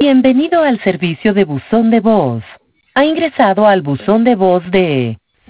Bienvenido al servicio de buzón de voz. Ha ingresado al buzón de voz de